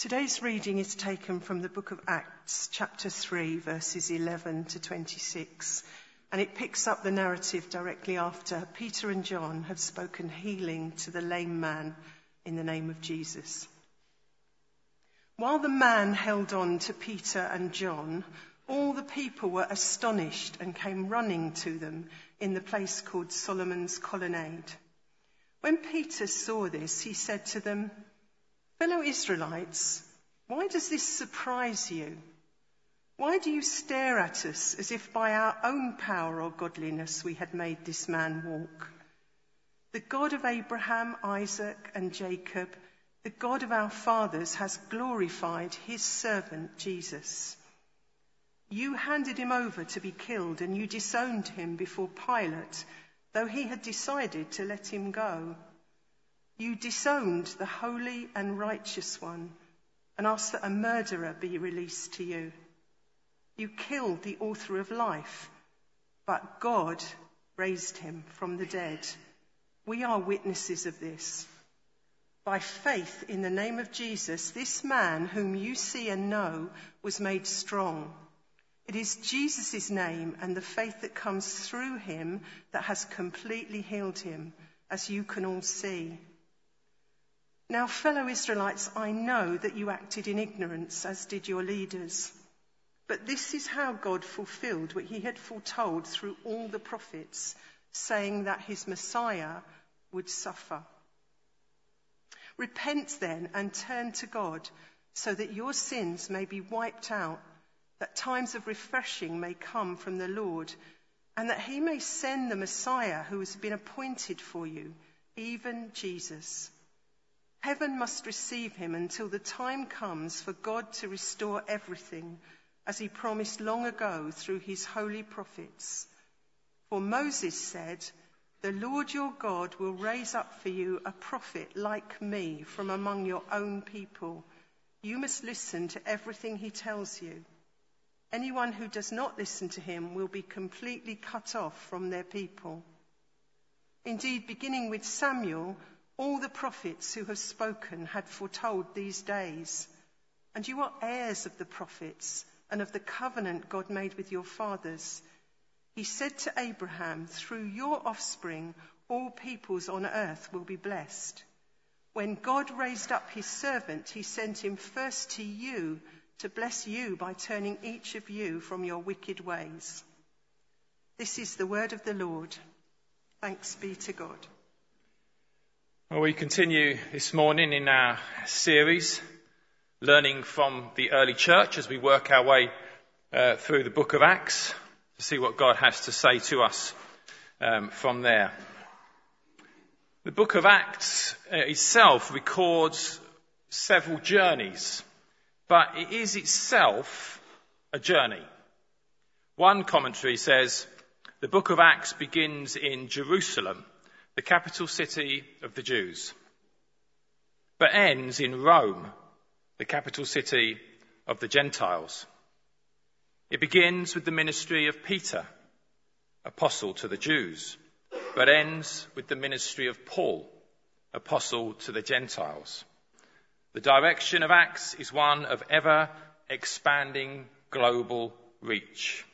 Today's reading is taken from the book of Acts, chapter 3, verses 11 to 26, and it picks up the narrative directly after Peter and John have spoken healing to the lame man in the name of Jesus. While the man held on to Peter and John, all the people were astonished and came running to them in the place called Solomon's Colonnade. When Peter saw this, he said to them, "Fellow Israelites, why does this surprise you? Why do you stare at us as if by our own power or godliness we had made this man walk? The God of Abraham, Isaac, and Jacob, the God of our fathers, has glorified his servant Jesus. You handed him over to be killed, and you disowned him before Pilate, though he had decided to let him go. You disowned the holy and righteous one and asked that a murderer be released to you. You killed the author of life, but God raised him from the dead. We are witnesses of this. By faith in the name of Jesus, this man whom you see and know was made strong. It is Jesus' name and the faith that comes through him that has completely healed him, as you can all see. Now, fellow Israelites, I know that you acted in ignorance, as did your leaders. But this is how God fulfilled what he had foretold through all the prophets, saying that his Messiah would suffer. Repent then and turn to God, so that your sins may be wiped out, that times of refreshing may come from the Lord, and that he may send the Messiah who has been appointed for you, even Jesus. Heaven must receive him until the time comes for God to restore everything, as he promised long ago through his holy prophets. For Moses said, 'The Lord your God will raise up for you a prophet like me from among your own people. You must listen to everything he tells you. Anyone who does not listen to him will be completely cut off from their people.' Indeed, beginning with Samuel, all the prophets who have spoken had foretold these days. And you are heirs of the prophets and of the covenant God made with your fathers. He said to Abraham, 'Through your offspring, all peoples on earth will be blessed.' When God raised up his servant, he sent him first to you to bless you by turning each of you from your wicked ways." This is the word of the Lord. Thanks be to God. Well, we continue this morning in our series, learning from the early church as we work our way through the book of Acts to see what God has to say to us from there. The book of Acts itself records several journeys, but it is itself a journey. One commentary says the book of Acts begins in Jerusalem, the capital city of the Jews, but ends in Rome, the capital city of the Gentiles. It begins with the ministry of Peter, apostle to the Jews, but ends with the ministry of Paul, apostle to the Gentiles. The direction of Acts is one of ever-expanding global reach.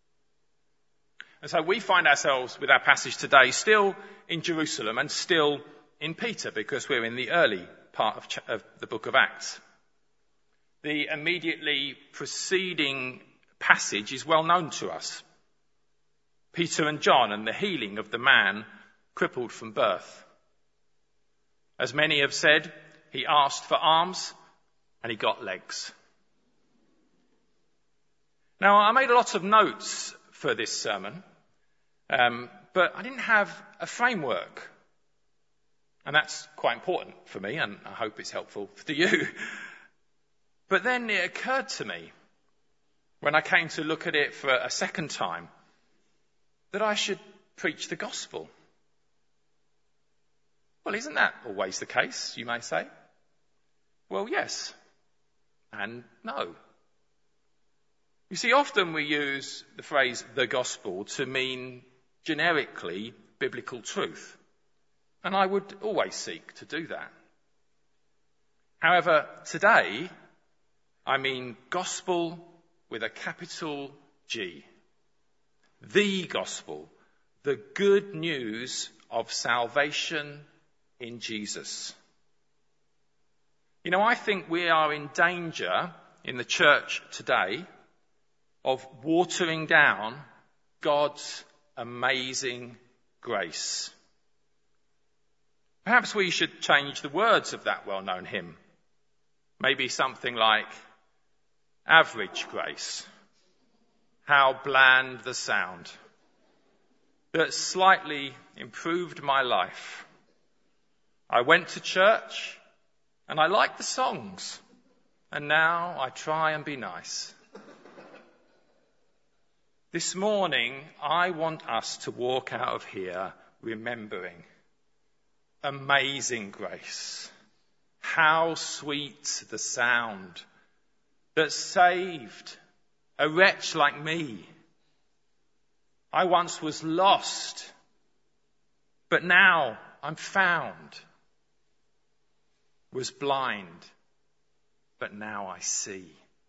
And so we find ourselves with our passage today still in Jerusalem and still in Peter, because we're in the early part of the book of Acts. The immediately preceding passage is well known to us. Peter and John and the healing of the man crippled from birth. As many have said, he asked for arms and he got legs. Now, I made a lot of notes for this sermon, but I didn't have a framework. And that's quite important for me, and I hope it's helpful to you. But then it occurred to me, when I came to look at it for a second time, that I should preach the gospel. Well, isn't that always the case, you may say? Well, yes and no. You see, often we use the phrase the gospel to mean generically biblical truth, and I would always seek to do that. However, today I mean gospel with a capital G. The gospel, the good news of salvation in Jesus. You know, I think we are in danger in the church today of watering down God's amazing grace. Perhaps we should change the words of that well-known hymn. Maybe something like, average grace, how bland the sound, that slightly improved my life. I went to church and I liked the songs, and now I try and be nice. This morning, I want us to walk out of here remembering amazing grace. How sweet the sound that saved a wretch like me. I once was lost, but now I'm found. Was blind, but now I see.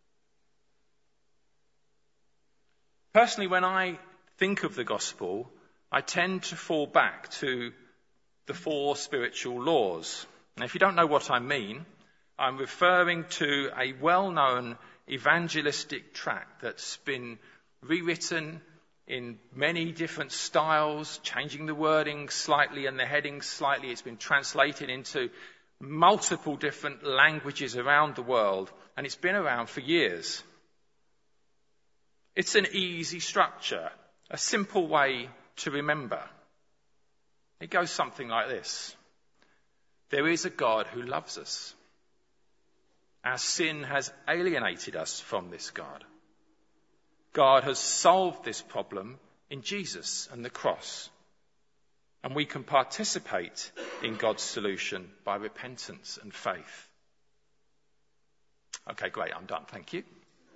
Personally, when I think of the gospel, I tend to fall back to the 4 spiritual laws. Now, if you don't know what I mean, I'm referring to a well-known evangelistic tract that's been rewritten in many different styles, changing the wording slightly and the headings slightly. It's been translated into multiple different languages around the world, and it's been around for years. It's an easy structure, a simple way to remember. It goes something like this. There is a God who loves us. Our sin has alienated us from this God. God has solved this problem in Jesus and the cross. And we can participate in God's solution by repentance and faith. Okay, great, I'm done, thank you.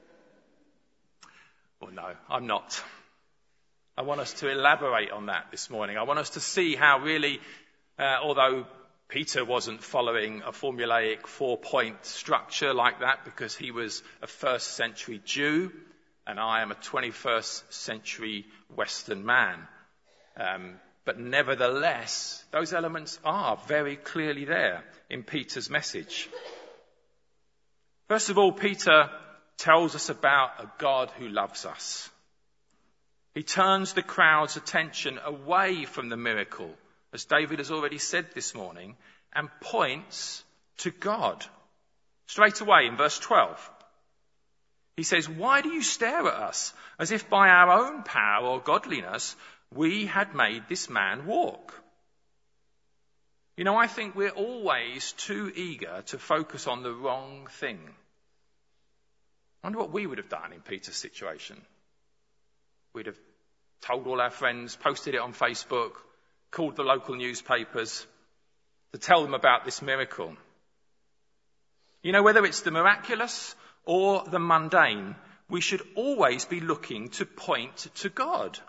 Well, no, I'm not. I want us to elaborate on that this morning. I want us to see how really, although Peter wasn't following a formulaic 4-point structure like that because he was a first century Jew and I am a 21st century Western man. But nevertheless, those elements are very clearly there in Peter's message. First of all, Peter tells us about a God who loves us. He turns the crowd's attention away from the miracle, as David has already said this morning, and points to God. Straight away in verse 12, he says, "Why do you stare at us as if by our own power or godliness we had made this man walk?" You know, I think we're always too eager to focus on the wrong thing. I wonder what we would have done in Peter's situation. We'd have told all our friends, posted it on Facebook, called the local newspapers to tell them about this miracle. You know, whether it's the miraculous or the mundane, we should always be looking to point to God.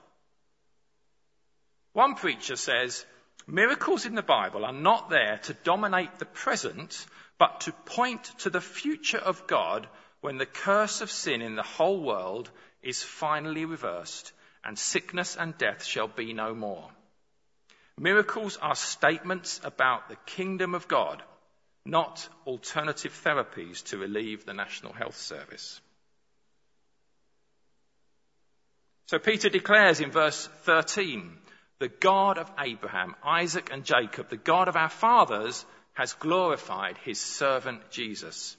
One preacher says, miracles in the Bible are not there to dominate the present, but to point to the future of God when the curse of sin in the whole world is finally reversed and sickness and death shall be no more. Miracles are statements about the kingdom of God, not alternative therapies to relieve the National Health Service. So Peter declares in verse 13, the God of Abraham, Isaac and Jacob, the God of our fathers, has glorified his servant Jesus.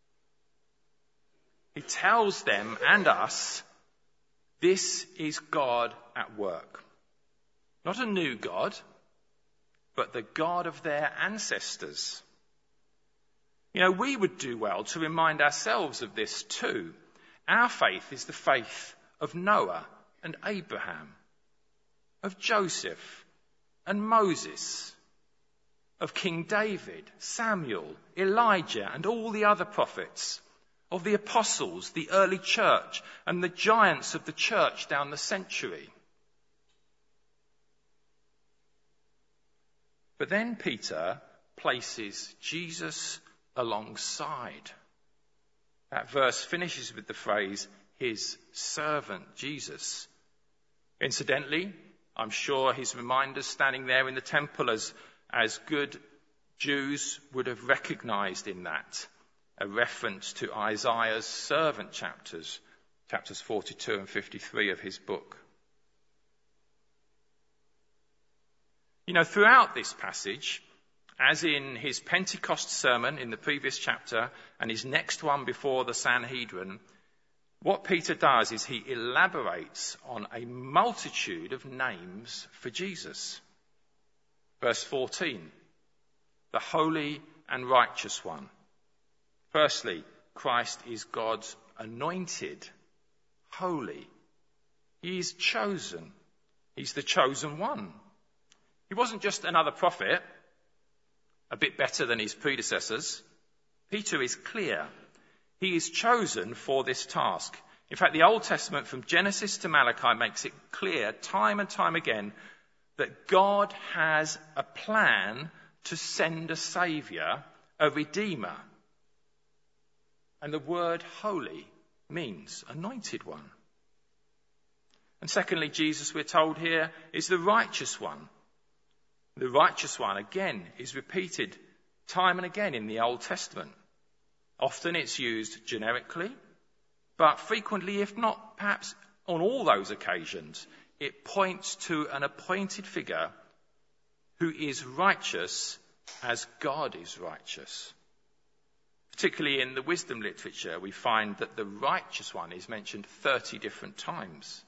He tells them and us, this is God at work. Not a new God, but the God of their ancestors. You know, we would do well to remind ourselves of this too. Our faith is the faith of Noah and Abraham, of Joseph and Moses, of King David, Samuel, Elijah and all the other prophets, of the apostles, the early church and the giants of the church down the century. But then Peter places Jesus alongside. That verse finishes with the phrase, his servant Jesus. Incidentally, I'm sure his reminders standing there in the temple as good Jews would have recognized in that a reference to Isaiah's servant chapters 42 and 53 of his book. You know, throughout this passage, as in his Pentecost sermon in the previous chapter and his next one before the Sanhedrin, what Peter does is he elaborates on a multitude of names for Jesus. Verse 14, the Holy and Righteous One. Firstly, Christ is God's anointed, holy. He is chosen. He's the chosen one. He wasn't just another prophet, a bit better than his predecessors. Peter is clear. He is chosen for this task. In fact, the Old Testament from Genesis to Malachi makes it clear time and time again that God has a plan to send a saviour, a redeemer. And the word holy means anointed one. And secondly, Jesus, we're told here, is the righteous one. The righteous one, again, is repeated time and again in the Old Testament. Often it's used generically, but frequently, if not perhaps on all those occasions, it points to an appointed figure who is righteous as God is righteous. Particularly in the wisdom literature, we find that the righteous one is mentioned 30 different times.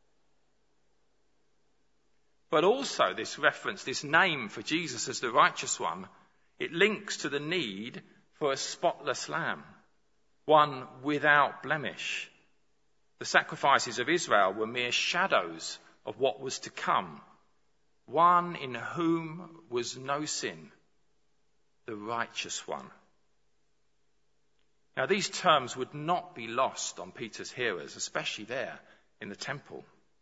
But also this reference, this name for Jesus as the righteous one, it links to the need for a spotless lamb, one without blemish. The sacrifices of Israel were mere shadows of what was to come, one in whom was no sin, the righteous one. Now, these terms would not be lost on Peter's hearers, especially there in the temple.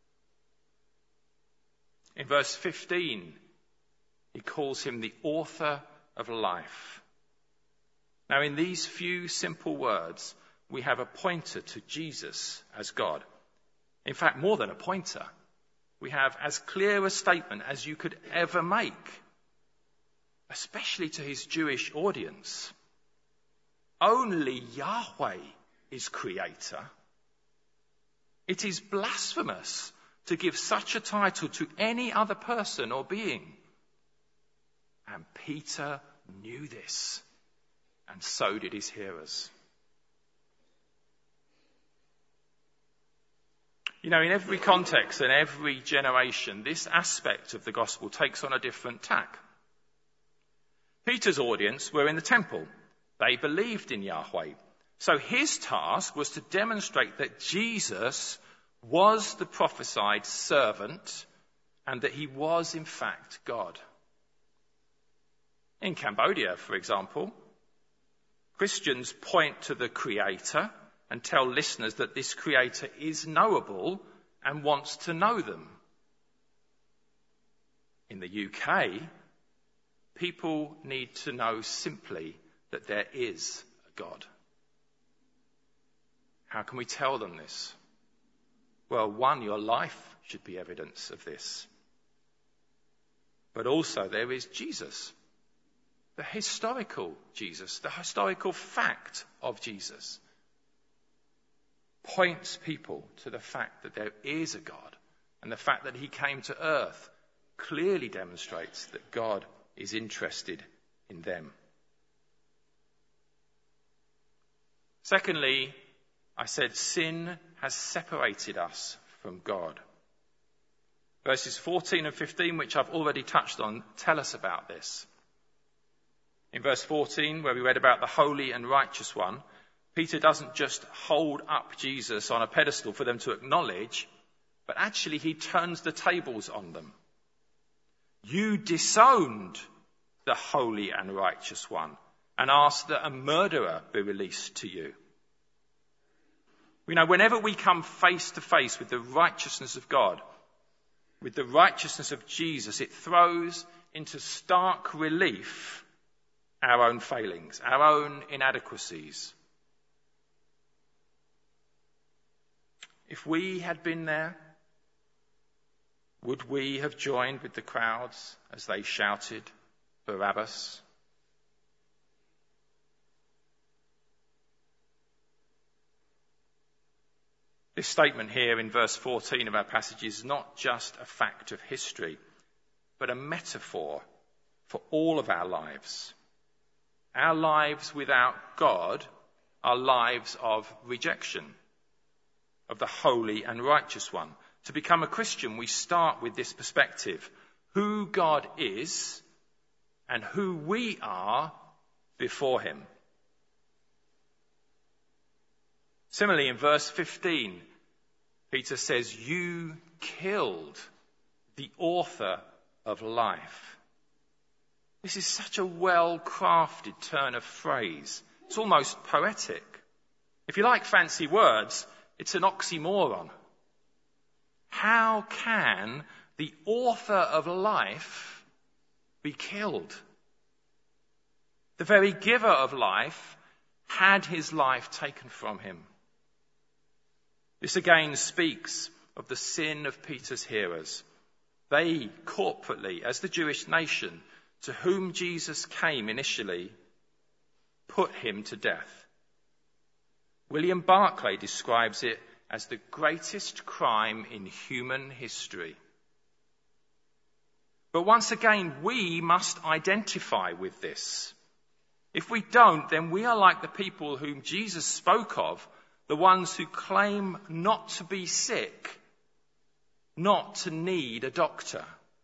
In verse 15, he calls him the author of life. Now, in these few simple words, we have a pointer to Jesus as God. In fact, more than a pointer. We have as clear a statement as you could ever make, especially to his Jewish audience. Only Yahweh is creator. It is blasphemous to give such a title to any other person or being. And Peter knew this, and so did his hearers. You know, in every context and every generation, this aspect of the gospel takes on a different tack. Peter's audience were in the temple. They believed in Yahweh. So his task was to demonstrate that Jesus was the prophesied servant and that he was in fact God. In Cambodia, for example, Christians point to the Creator and tell listeners that this Creator is knowable and wants to know them. In the UK, people need to know simply that there is a God. How can we tell them this? Well, one, your life should be evidence of this. But also there is Jesus, the historical Jesus, the historical fact of Jesus. Points people to the fact that there is a God, and the fact that he came to earth clearly demonstrates that God is interested in them. Secondly, I said sin has separated us from God. Verses 14 and 15, which I've already touched on, tell us about this. In verse 14, where we read about the holy and righteous one, Peter doesn't just hold up Jesus on a pedestal for them to acknowledge, but actually he turns the tables on them. You disowned the holy and righteous one and asked that a murderer be released to you. You know, whenever we come face to face with the righteousness of God, with the righteousness of Jesus, it throws into stark relief our own failings, our own inadequacies. if we had been there, would we have joined with the crowds as they shouted, Barabbas? This statement here in verse 14 of our passage is not just a fact of history, but a metaphor for all of our lives. Our lives without God are lives of rejection of the holy and righteous one. To become a Christian, we start with this perspective: who God is and who we are before him. Similarly, in verse 15, Peter says, you killed the author of life. This is such a well-crafted turn of phrase. It's almost poetic. If you like fancy words, it's an oxymoron. How can the author of life be killed? The very giver of life had his life taken from him. This again speaks of the sin of Peter's hearers. They corporately, as the Jewish nation to whom Jesus came initially, put him to death. William Barclay describes it as the greatest crime in human history. But once again, we must identify with this. If we don't, then we are like the people whom Jesus spoke of, the ones who claim not to be sick, not to need a doctor.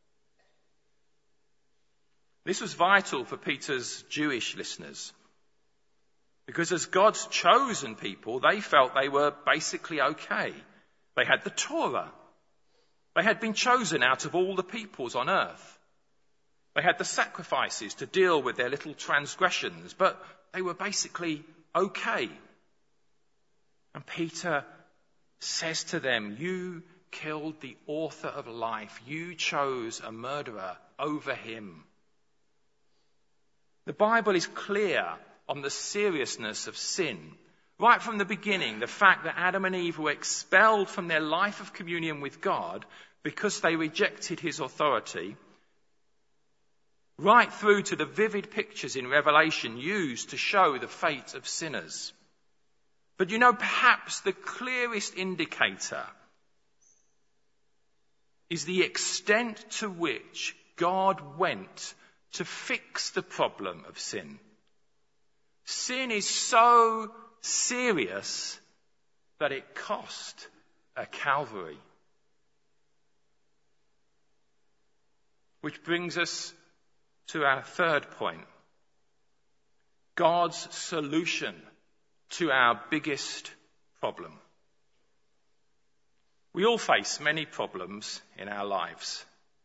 This was vital for Peter's Jewish listeners, because as God's chosen people, they felt they were basically okay. They had the Torah. They had been chosen out of all the peoples on earth. They had the sacrifices to deal with their little transgressions, but they were basically okay. And Peter says to them, you killed the author of life. You chose a murderer over him. The Bible is clear on the seriousness of sin. Right from the beginning, the fact that Adam and Eve were expelled from their life of communion with God because they rejected his authority, right through to the vivid pictures in Revelation used to show the fate of sinners. But you know, perhaps the clearest indicator is the extent to which God went to fix the problem of sin. Sin is so serious that it cost a Calvary. Which brings us to our third point. God's solution to our biggest problem. We all face many problems in our lives.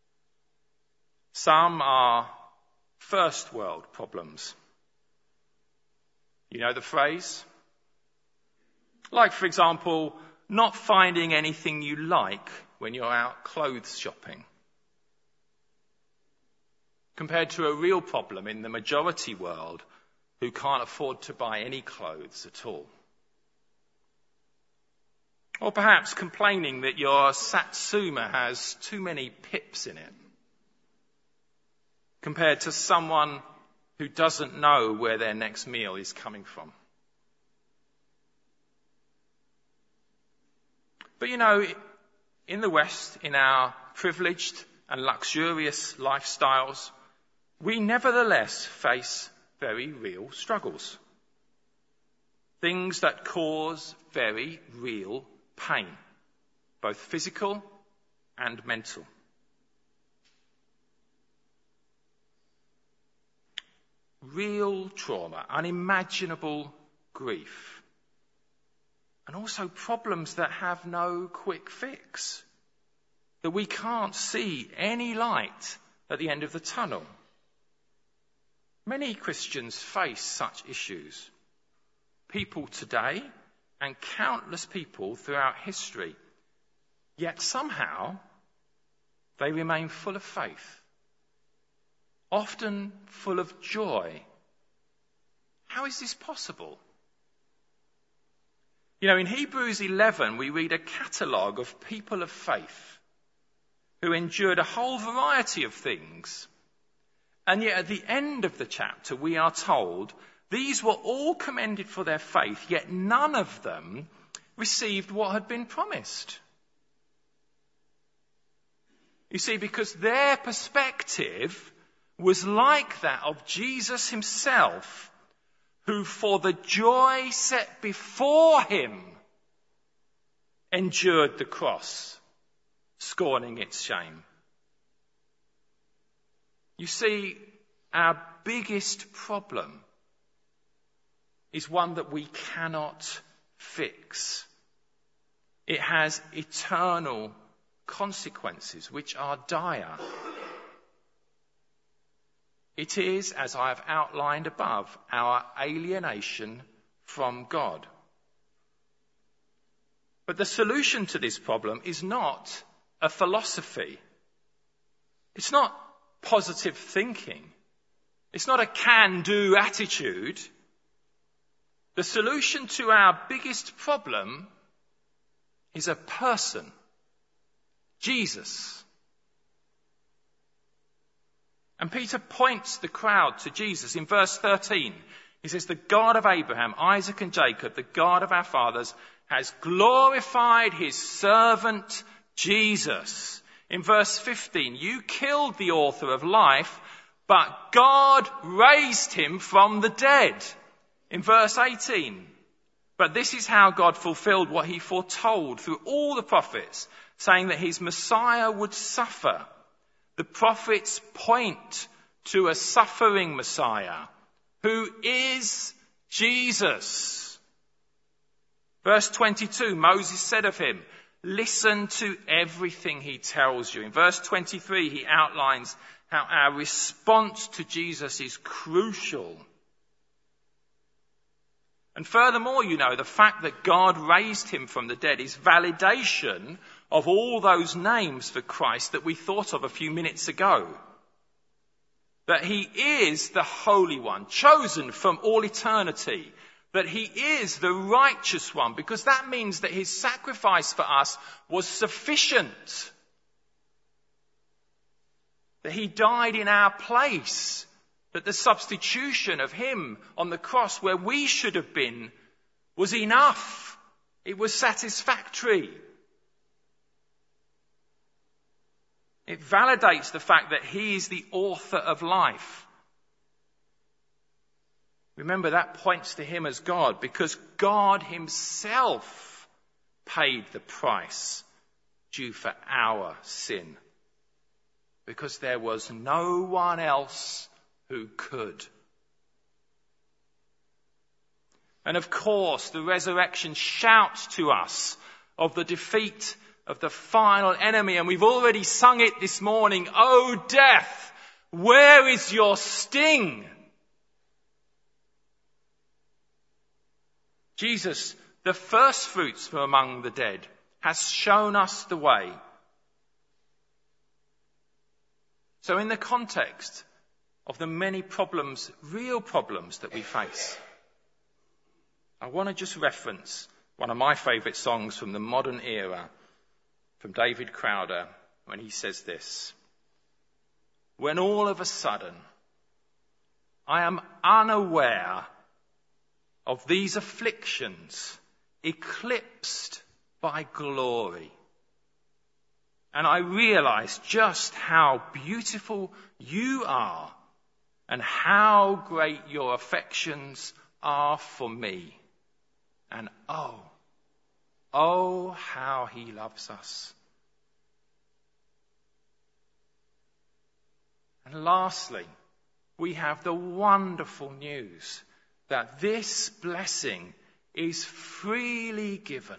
Some are first world problems. You know the phrase? Like, for example, not finding anything you like when you're out clothes shopping. Compared to a real problem in the majority world who can't afford to buy any clothes at all. Or perhaps complaining that your Satsuma has too many pips in it. Compared to someone who doesn't know where their next meal is coming from. But you know, in the West, in our privileged and luxurious lifestyles, we nevertheless face very real struggles. Things that cause very real pain, both physical and mental. Real trauma, unimaginable grief, and also problems that have no quick fix, that we can't see any light at the end of the tunnel. Many Christians face such issues. People today and countless people throughout history. Yet somehow they remain full of faith, often full of joy. How is this possible? You know, in Hebrews 11, we read a catalogue of people of faith who endured a whole variety of things. And yet at the end of the chapter, we are told these were all commended for their faith, yet none of them received what had been promised. You see, because their perspective was like that of Jesus himself, who for the joy set before him endured the cross, scorning its shame. You see, our biggest problem is one that we cannot fix. It has eternal consequences which are dire. It is, as I have outlined above, our alienation from God. But the solution to this problem is not a philosophy. It's not positive thinking. It's not a can-do attitude. The solution to our biggest problem is a person, Jesus. And Peter points the crowd to Jesus. In verse 13, he says, "The God of Abraham, Isaac and Jacob, the God of our fathers, has glorified his servant Jesus." In verse 15, "You killed the author of life, but God raised him from the dead." In verse 18, "But this is how God fulfilled what he foretold through all the prophets, saying that his Messiah would suffer." The prophets point to a suffering Messiah, who is Jesus. Verse 22, Moses said of him, "Listen to everything he tells you." In verse 23, he outlines how our response to Jesus is crucial. And furthermore, you know, the fact that God raised him from the dead is validation of all those names for Christ that we thought of a few minutes ago. That he is the Holy One, chosen from all eternity. That he is the righteous one, because that means that his sacrifice for us was sufficient. That he died in our place. That the substitution of him on the cross where we should have been was enough. It was satisfactory. It validates the fact that he is the author of life. Remember, that points to him as God, because God himself paid the price due for our sin. Because there was no one else who could. And of course, the resurrection shouts to us of the defeat of the final enemy. And we've already sung it this morning. "O death, where is your sting?" Jesus, the first fruits from among the dead, has shown us the way. So in the context of the many problems, real problems that we face, I want to just reference one of my favourite songs from the modern era, from David Crowder, when he says this: "When all of a sudden I am unaware of these afflictions eclipsed by glory, and I realize just how beautiful you are and how great your affections are for me. And oh, how he loves us." And lastly, we have the wonderful news that this blessing is freely given.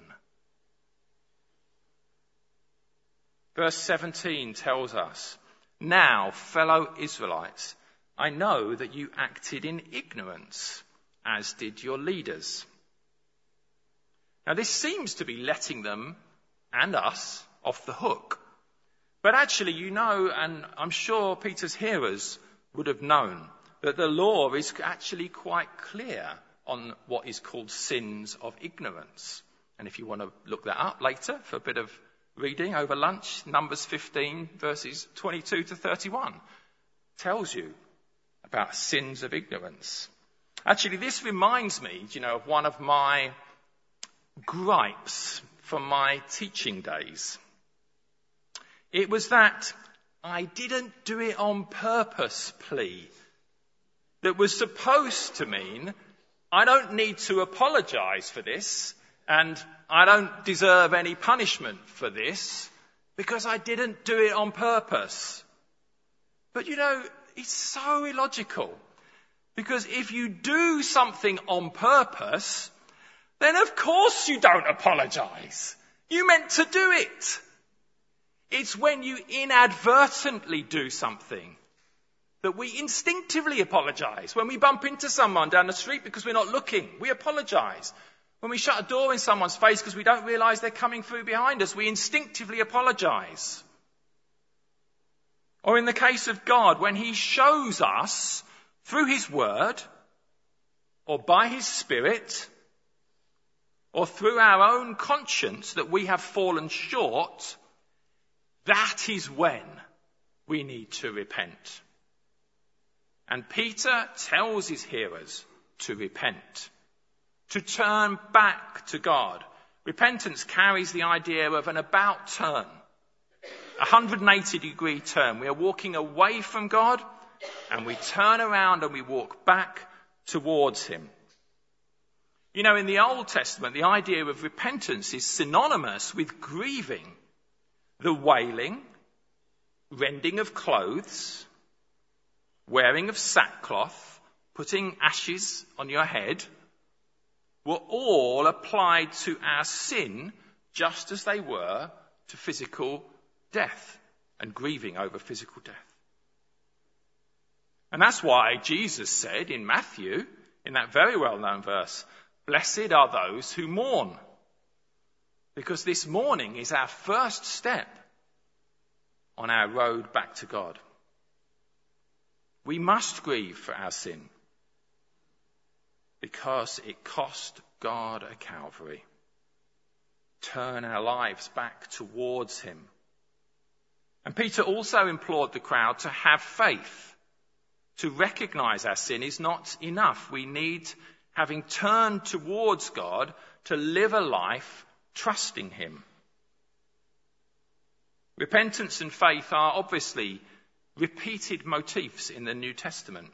Verse 17 tells us, "Now, fellow Israelites, I know that you acted in ignorance, as did your leaders." Now, this seems to be letting them and us off the hook. But actually, you know, and I'm sure Peter's hearers would have known, that the law is actually quite clear on what is called sins of ignorance. And if you want to look that up later for a bit of reading over lunch, Numbers 15 verses 22 to 31 tells you about sins of ignorance. Actually, this reminds me, of one of my gripes from my teaching days. It was that I didn't do it on purpose plea that was supposed to mean I don't need to apologise for this and I don't deserve any punishment for this because I didn't do it on purpose. But it's so illogical, because if you do something on purpose, then of course you don't apologise. You meant to do it. It's when you inadvertently do something that we instinctively apologise. When we bump into someone down the street because we're not looking, we apologise. When we shut a door in someone's face because we don't realise they're coming through behind us, we instinctively apologise. Or in the case of God, when he shows us through his word, or by his Spirit, or through our own conscience that we have fallen short, that is when we need to repent. And Peter tells his hearers to repent, to turn back to God. Repentance carries the idea of an about turn, a 180-degree turn. We are walking away from God and we turn around and we walk back towards him. In the Old Testament, the idea of repentance is synonymous with grieving, the wailing, rending of clothes, wearing of sackcloth, putting ashes on your head, were all applied to our sin just as they were to physical death and grieving over physical death. And that's why Jesus said in Matthew, in that very well-known verse, "Blessed are those who mourn," because this mourning is our first step on our road back to God. We must grieve for our sin because it cost God at Calvary. Turn our lives back towards him. And Peter also implored the crowd to have faith. To recognise our sin is not enough. We need, having turned towards God, to live a life trusting him. Repentance and faith are obviously repeated motifs in the New Testament.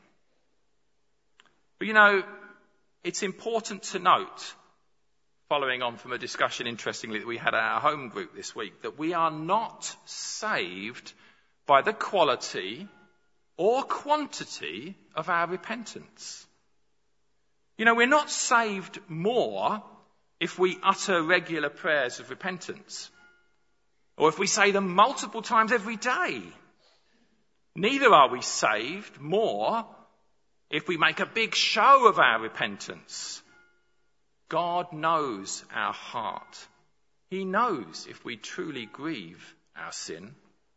But it's important to note, following on from a discussion, interestingly, that we had at our home group this week, that we are not saved by the quality or quantity of our repentance. We're not saved more if we utter regular prayers of repentance, or if we say them multiple times every day. Neither are we saved more if we make a big show of our repentance. God knows our heart. He knows if we truly grieve our sin.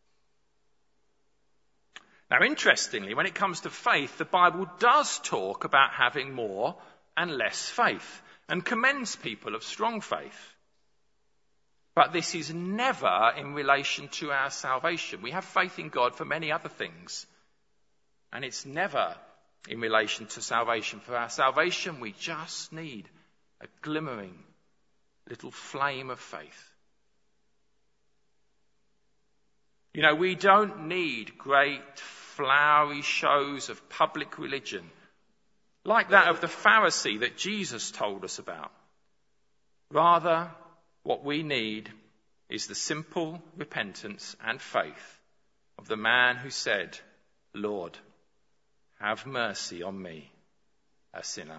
Now, interestingly, when it comes to faith, the Bible does talk about having more and less faith and commends people of strong faith. But this is never in relation to our salvation. We have faith in God for many other things, and it's never in relation to salvation. For our salvation, we just need a glimmering little flame of faith. We don't need great flowery shows of public religion like that of the Pharisee that Jesus told us about. Rather, what we need is the simple repentance and faith of the man who said, "Lord, have mercy on me, a sinner."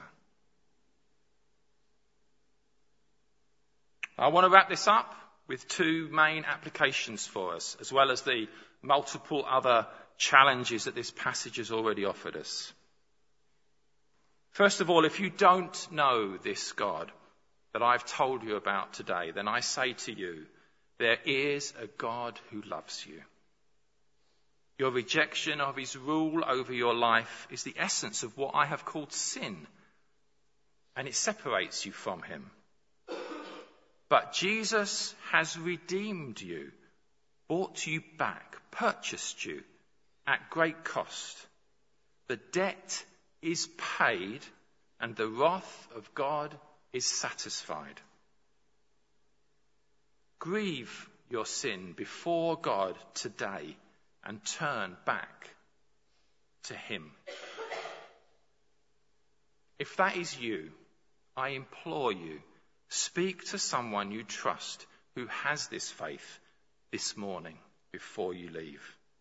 I want to wrap this up with two main applications for us, as well as the multiple other challenges that this passage has already offered us. First of all, if you don't know this God that I've told you about today, then I say to you, there is a God who loves you. Your rejection of his rule over your life is the essence of what I have called sin, and it separates you from him. But Jesus has redeemed you, bought you back, purchased you at great cost. The debt is paid and the wrath of God is satisfied. Grieve your sin before God today and turn back to him. If that is you, I implore you, speak to someone you trust who has this faith this morning before you leave.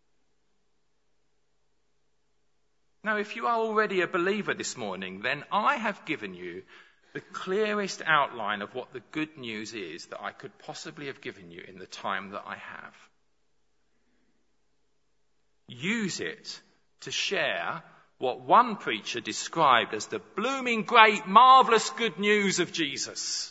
Now, if you are already a believer this morning, then I have given you the clearest outline of what the good news is that I could possibly have given you in the time that I have. Use it to share what one preacher described as the blooming, great, marvellous good news of Jesus.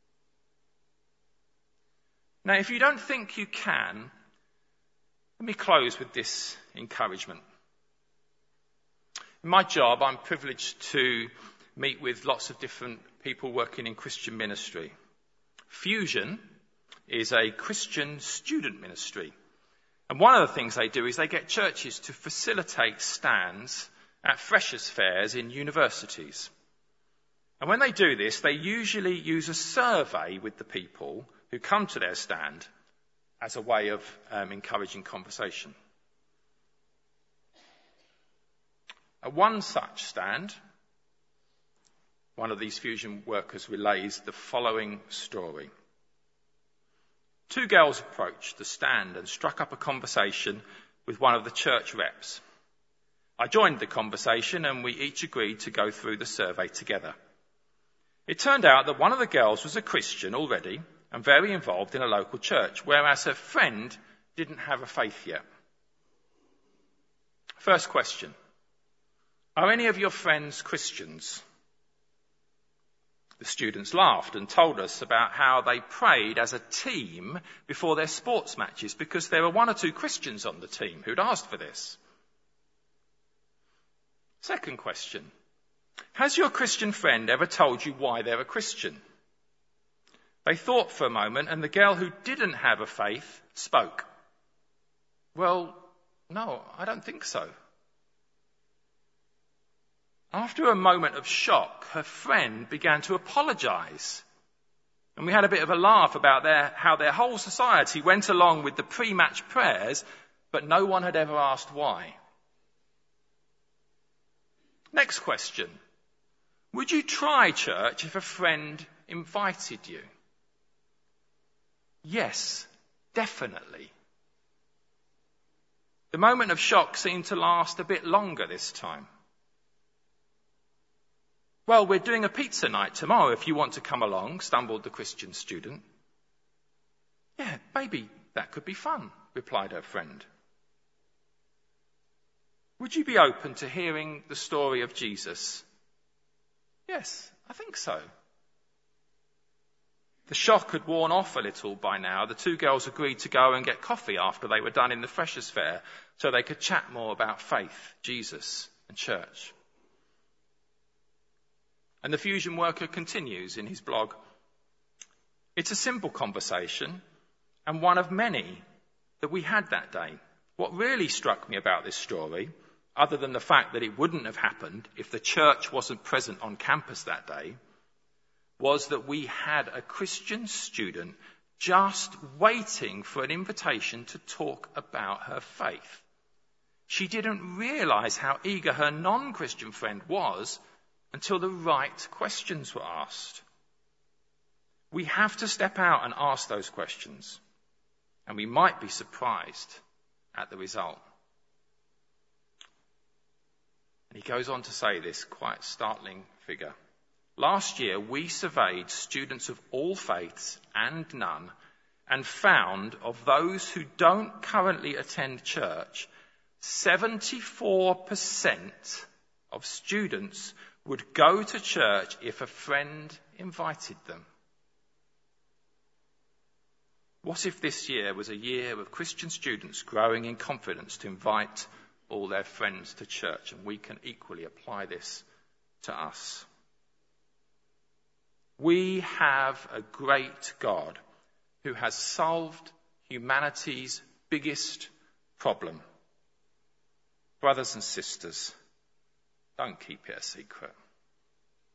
Now, if you don't think you can, let me close with this encouragement. In my job, I'm privileged to meet with lots of different people working in Christian ministry. Fusion is a Christian student ministry. And one of the things they do is they get churches to facilitate stands at freshers' fairs in universities. And when they do this, they usually use a survey with the people who come to their stand as a way of encouraging conversation. At one such stand, one of these Fusion workers relays the following story. 2 girls approached the stand and struck up a conversation with one of the church reps. I joined the conversation and we each agreed to go through the survey together. It turned out that one of the girls was a Christian already and very involved in a local church, whereas her friend didn't have a faith yet. First question. Are any of your friends Christians? The students laughed and told us about how they prayed as a team before their sports matches because there were 1 or 2 Christians on the team who'd asked for this. Second question. Has your Christian friend ever told you why they're a Christian? They thought for a moment and the girl who didn't have a faith spoke. Well, no, I don't think so. After a moment of shock, her friend began to apologise. And we had a bit of a laugh about how their whole society went along with the pre-match prayers, but no one had ever asked why. Next question. Would you try church if a friend invited you? Yes, definitely. The moment of shock seemed to last a bit longer this time. Well, we're doing a pizza night tomorrow if you want to come along, stumbled the Christian student. Yeah, maybe that could be fun, replied her friend. Would you be open to hearing the story of Jesus? Yes, I think so. The shock had worn off a little by now. The 2 girls agreed to go and get coffee after they were done in the freshers' fair so they could chat more about faith, Jesus and church. And the Fusion worker continues in his blog. It's a simple conversation and one of many that we had that day. What really struck me about this story, other than the fact that it wouldn't have happened if the church wasn't present on campus that day, was that we had a Christian student just waiting for an invitation to talk about her faith. She didn't realise how eager her non-Christian friend was until the right questions were asked. We have to step out and ask those questions, and we might be surprised at the result. And he goes on to say this quite startling figure. Last year, we surveyed students of all faiths and none and found of those who don't currently attend church, 74% of students would go to church if a friend invited them. What if this year was a year of Christian students growing in confidence to invite all their friends to church? And we can equally apply this to us. We have a great God who has solved humanity's biggest problem. Brothers and sisters, don't keep it a secret.